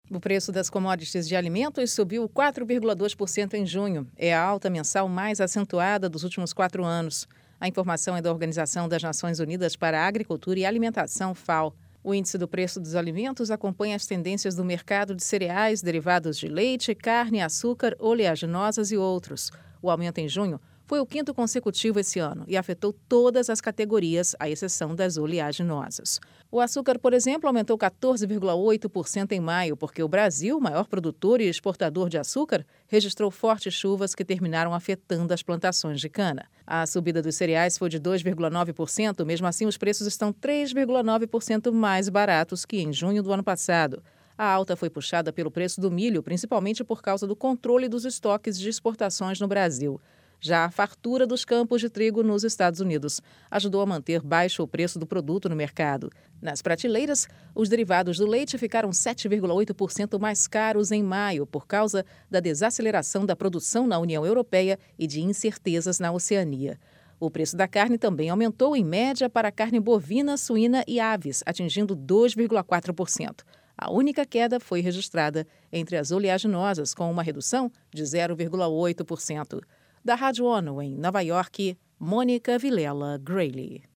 O preço das commodities de alimentos subiu 4,2% em junho. É a alta mensal mais acentuada dos últimos 4 anos. A informação é da Organização das Nações Unidas para a Agricultura e Alimentação, FAO. O índice do preço dos alimentos acompanha as tendências do mercado de cereais, derivados de leite, carne, açúcar, oleaginosas e outros. O aumento em junho foi o quinto consecutivo esse ano e afetou todas as categorias, à exceção das oleaginosas. O açúcar, por exemplo, aumentou 14,8% em maio, porque o Brasil, maior produtor e exportador de açúcar, registrou fortes chuvas que terminaram afetando as plantações de cana. A subida dos cereais foi de 2,9%, mesmo assim os preços estão 3,9% mais baratos que em junho do ano passado. A alta foi puxada pelo preço do milho, principalmente por causa do controle dos estoques de exportações no Brasil. Já a fartura dos campos de trigo nos Estados Unidos ajudou a manter baixo o preço do produto no mercado. Nas prateleiras, os derivados do leite ficaram 7,8% mais caros em maio por causa da desaceleração da produção na União Europeia e de incertezas na Oceania. O preço da carne também aumentou em média para a carne bovina, suína e aves, atingindo 2,4%. A única queda foi registrada entre as oleaginosas, com uma redução de 0,8%. Da Rádio ONU em Nova York, Mônica Vilela Grayley.